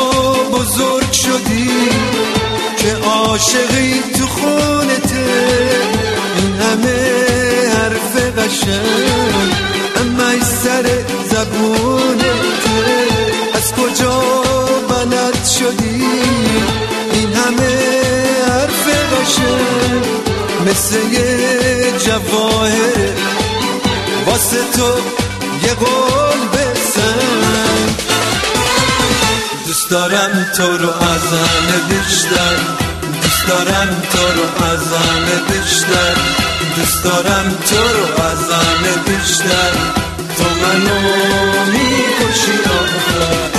بزرگ شدی که عاشقی تو خونته، این همه حرف قشنگ اما ای سر زبونته، از کجا بلد شدی این همه حرف قشنگ مثل یه جواهر واسه تو یه قول بزن. دوست دارم تو رو از همه بیشتر، دوست دارم تو رو از همه بیشتر، دوست دارم تو رو از همه بیشتر، تو منو میکشی آخر.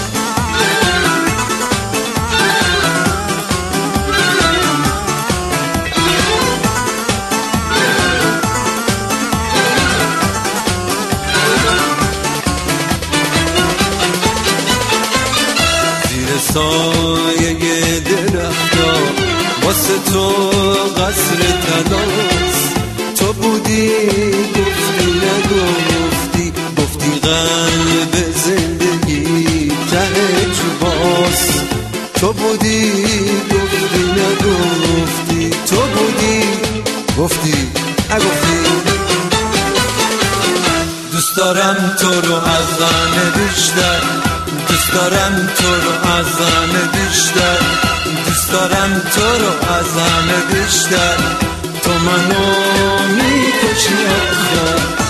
سایه درختا واسه تو قصر تلاست، تو بودی گفتی نگفتی، گفتی قلب زندگی ته چوباست، تو بودی گفتی نگفتی، تو بودی گفتی نگفتی. دوست دارم تو رو از همه بیشتر، دوست دارم تو رو از همه بیشتر، دوست دارم تو رو از همه بیشتر، تو منو میکشی آخر.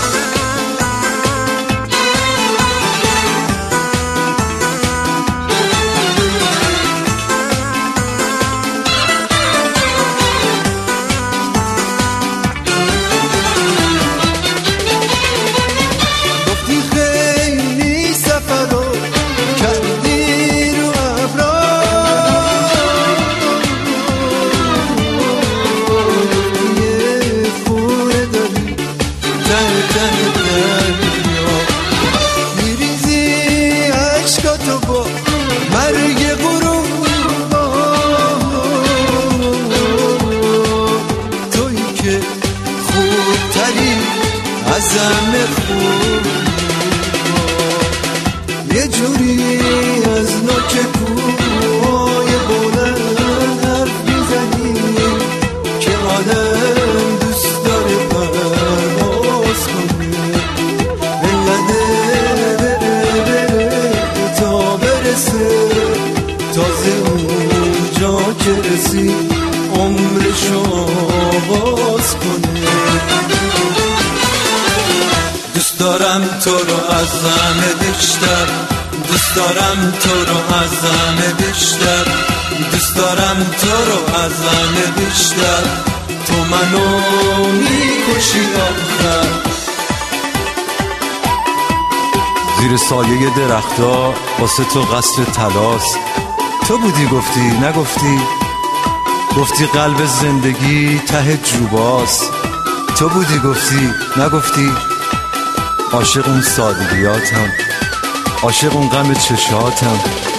زمه خوب یه جوری از نوک کوهای بلند حرف میزنی که آدم دوست داره پرواز کنه، انقدر بره تا برسه، تازه اونجا که رسید عمرشو آغاز کنه. دوست دارم تو رو از همه بیشتر، دوست دارم تو رو از همه بیشتر، دوست دارم تو رو از همه بیشتر، تو منو میکشی آخر. زیر سایه درختا واسه تو قصر تلاست، تو بودی گفتی نگفتی، گفتی قلب زندگی ته جوباست، تو بودی گفتی نگفتی. عاشق اون سادگیاتم، عاشق اون غم چشاتم،